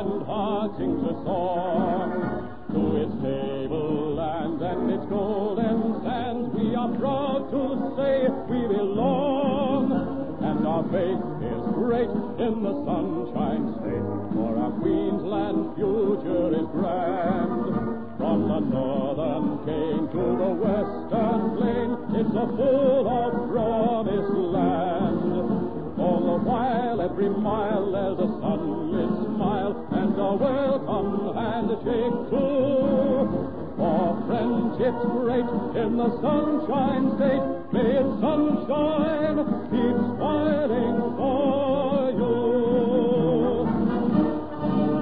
and heart sings a song. To its tableland and its golden sands we are proud to say we belong. And our faith is great in the Sunshine State, for our Queensland future is grand. From the northern cane to the western plain, it's a full of promised land. All the while, every mile, there's a sunlit smile and a welcome handshake too. For friendship's great in the Sunshine State, may its sunshine keep